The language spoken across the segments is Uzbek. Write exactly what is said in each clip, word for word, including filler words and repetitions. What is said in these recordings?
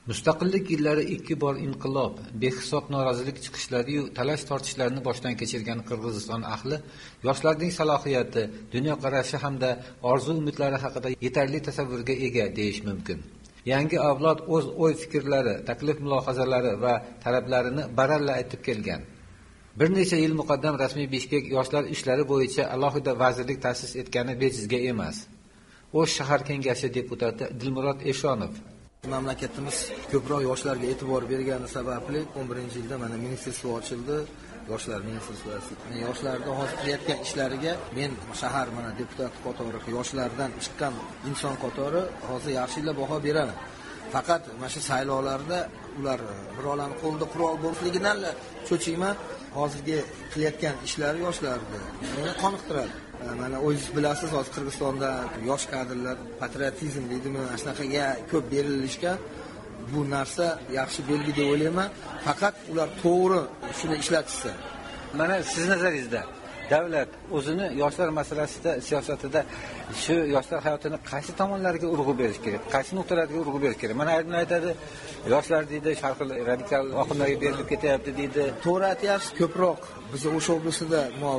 Mustaqillik yillari ikki bor inqilob, behisob norozilik chiqishlari yu talash tortishlarni boshdan kechirgan Qirg'iziston ahli yoshlarning salohiyati, dunyoqarashi hamda orzu-umidlari haqida yetarli tasavvurga ega deyish mumkin. Yangi avlod o'z o'y-fikrlari, taklif-mulohazalari va talablarini baralla aytib kelgan. Bir necha yil muqaddam rasmiy Bishkek yoshlar ishlari bo'yicha alohida vazirlik ta'sis etgani bejizga emas. O'sh shahar kengashi deputati Dilmurod Eshonov mamlakatimiz ko'proq yoshlarga e'tibor bergani sababli o'n birinchi yilda mana ministerstvo ochildi, yoshlar ministerstvosi. Yoshlarning hozir qilayotgan ishlariga men shahar mana deputat qatori, yoshlardan chiqqan inson qatori hozir yaxshilab baho beraman. Faqat mana shu saylovlarda ular birovlarning qo'lida qurol bo'lmasligidan cho'chiyman. Hozirgi qilayotgan ishlari yoshlarni meni qoniqtiradi. Mana o'zingiz bilasiz, hozir Qirg'izistonda yosh kadrlar patriotizm deydimi, mana shunaqaga ko'p berilishgan. Bu narsa yaxshi belgi deb o'ylayman. Faqat ular to'g'ri shuni ishlatishsa. Mana siz nazaringizda davlat o'zini yoshlar masalasida, siyosatida shu yoshlar hayotini qaysi tomonlarga urg'u berish kerak, qaysi nuqtalarga urg'u berish kerak? Mana aytib aytadi, yoshlar deydi, sharqi radikal oqimlarga berilib ketyapti deydi. To'g'ri aytyapsiz, ko'proq biz o'sha oblasida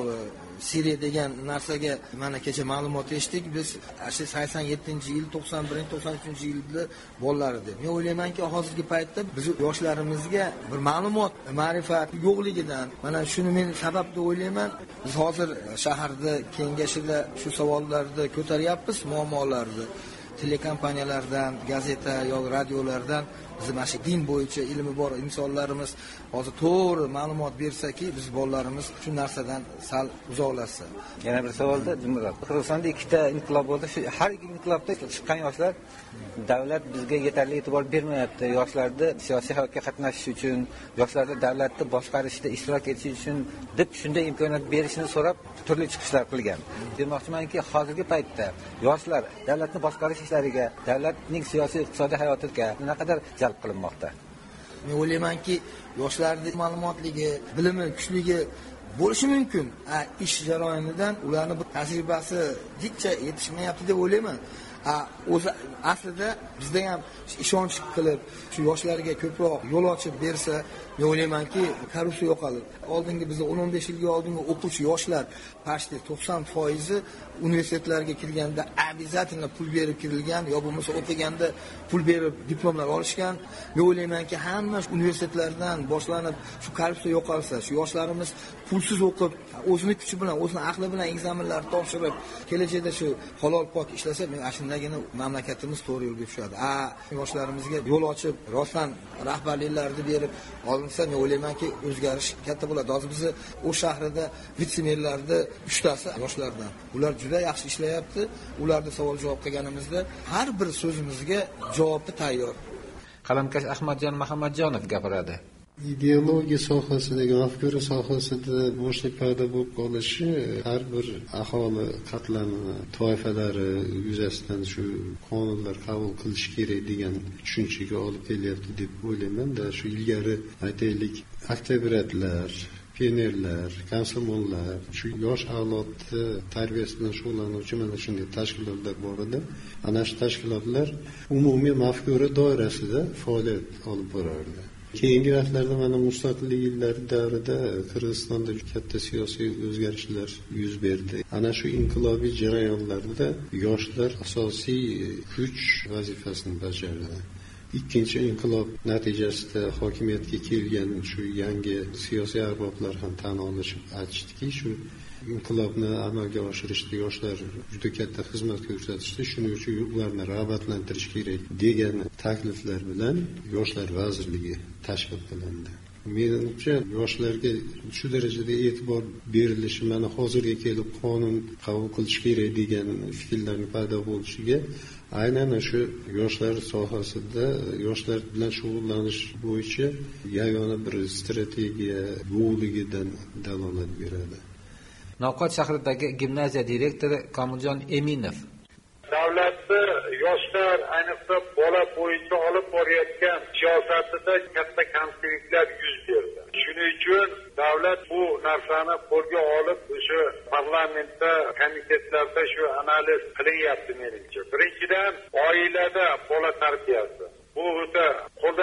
Siriya degan narsaga mana kecha ma'lumot eshitdik. Biz sakson yettinchi yil, to'qson birinchi to'qson uchinchi yilda bolalar edi. Men o'ylaymanki, hozirgi paytda biz yoshlarimizga bir ma'lumot, ma'rifat yo'qligidan, mana shuni men sabab deb o'ylayman. Biz hozir shaharda kengashida shu savollarni ko'taryapmiz, muammolarni. Telekompaniyalardan, gazeta yoki radiolardan biz mana shu din bo'yicha ilmi bor insonlarimiz hozir to'g'ri ma'lumot bersaki, biz bolalarimiz shu narsadan sal uzoqlashsa. Yana bir savolda, Qirg'izistonda ikkita inqilob bo'ldi. Shu har ikki inqilobda chiqqan yoshlar davlat bizga yetarli e'tibor bermayapti. Yoshlarni siyosiy hayotga qatnashish uchun, yoshlarni davlatni boshqarishda ishtirok etish uchun deb shunday imkoniyat berishni so'rab turli chiqishlar qilgan. Demoqchimanki, hozirgi paytda yoshlar davlatni boshqarish ishlariga, davlatning siyosiy iqtisodiy hayotiga naqadar jalb qilinmoqda. Men o'ylaymanki, yoshlarning ma'lumotligi, bilimi kuchligi bo'lishi mumkin. A ish jarayonidan ularning bir tajribasi hechcha yetishmayapti deb o'ylayman. A o'zi aslida bizda ham ishonch qilib, shu yoshlarga ko'proq yo'l ochib bersa, men o'ylaymanki, korrupsiya yo'qoladi. Oldingi bizda o'n o'n besh yilga oldingi o'quvchi yoshlar pashti to'qson foiz universitetlarga kirganda обязательно pul berib kirilgan, yo bo'lmasa o'qiganda pul berib diplomlar olishgan. Men o'ylaymanki, hamma universitetlardan boshlanib shu korrupsiya yo'qolsa, shu yoshlarimiz pulsiz o'qib, o'zining kuchi bilan, o'zining aqli bilan ekzamenlar topshirib, kelajakda shu halol pok ishlasa, men ashundagina mamlakatimiz to'g'ri yo'lga tushadi. A yoshlarimizga yo'l ochib, rostdan rahbarliklarni berib olinsa, men o'ylaymanki, o'zgarish katta bo'ladi. Hozir biz o shahrida vitse-merlarni uchtasi yoshlardan. Ular juda yaxshi ishlayapti. Ularga savol javob qilganimizda har bir so'zimizga javobni tayyor. Qalamkash Ahmadjon Muhammadjonov gapiradi. Ideologiya sohasidagi, mafkura sohasida bo'shlik paydo bo'lib qolishi har bir aholi qatlami toifalari yuzasidan shu qonunlar qabul qilish kerak degan tushunchaga olib kelyapti deb o'ylayman-da. Shu ilgari aytaylik, oktyabriyatlar, pionerlar, komsomollar, shu yosh avlodni tarbiyasi bilan shug'ullanuvchi mana shunday tashkilotlar bor edi. Ana shu tashkilotlar umumiy mafkura doirasida faoliyat olib borardi. Keyingi vaqtlarda mana mustaqillik yillari davrida Qirg'izistonda katta siyosiy o'zgarishlar yuz berdi. Ana shu inqilobiy jarayonlarda yoshlar asosiy kuch vazifasini bajardi. Ikkinchi inqilob natijasida hokimiyatga kelgan shu yangi siyosiy arboblar ham tan olishib aytishdiki, shu inqilobni amalga oshirishda yoshlar juda katta xizmat ko'rsatishdi, shuning uchun ularni rag'batlantirish kerak degan takliflar bilan yoshlar vazirligi tashkil qilindi. Menimcha yoshlarga shu darajada e'tibor berilishi, mana hozirga kelib qonun qabul qilish kerak degan fikrlarning paydo bo'lishiga aynan shu yoshlar sohasida yoshlar bilan shug'ullanish bo'yicha yagona bir strategiya yo'qligidan dalolat beradi. Navqat shahridagi gimnaziya direktori Komiljon Eminov davlatni yoshlar, ayniqsa bola bo'yicha olib borayotgan siyosatida katta kamchiliklar yuz berdi. Shuning uchun davlat bu narsani qo'lga olib, o'sha parlamentda, komitetlarda shu analiz qilinyapti menimcha. Birinchidan, oilada bola tarbiyasi. Bu o'ta qo'ldan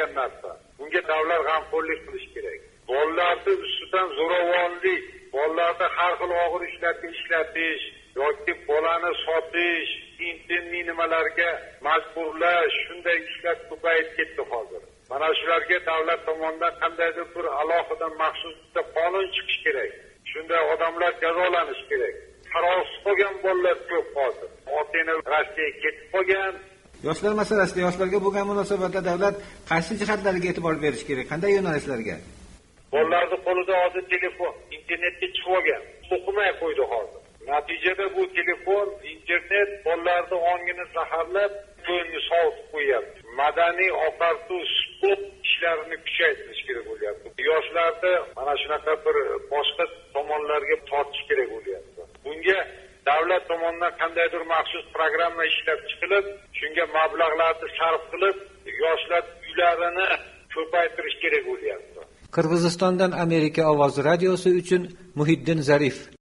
bo'lgan narsa. Bunga davlat g'amxo'rlik qilish kerak. Bolalarni ustidan zo'ravonlik, bolalarni har xil og'ir ishlarga ishlatish yoki bolani sotish, intimni nimalarga majburlash, shunday ishlar ko'payib ketdi hozir. Mana shularga davlat tomonidan qandaydir bir alohida maxsus qonun chiqish kerak. Shunday odamlar jazolanish kerak. Qarovsiz qolgan bolalar ko'p hozir. Ota-ona Rossiyaga ketib qolgan. Yoshlar masalasida yoshlarga bo'lgan munosabatda davlat qaysi jihatlarga e'tibor berish kerak? Qanday yo'nalishlarga? Bolalarning qo'lida hozir telefon, internetga chiqib olgan. O'qimay qo'ydi hozir. Natijada bu telefon, internet bolalarning ongini zaharlab, ko'ngli sovutib qo'yapti. Madaniy oqartuv sport ishlarini kuchaytirish kerak bo'lyapti. Yoshlarni mana shunaqa bir boshqa tomonlarga tortish kerak bo'lyapti. Bunga davlat tomonidan qandaydir maxsus programma ishlab chiqilib, shunga mablag'larni sarf qilib, yoshlar uylarini ko'paytirish kerak bo'lyapti. Qirg'izistondan Amerika ovozi radiosi uchun Muhiddin Zarif.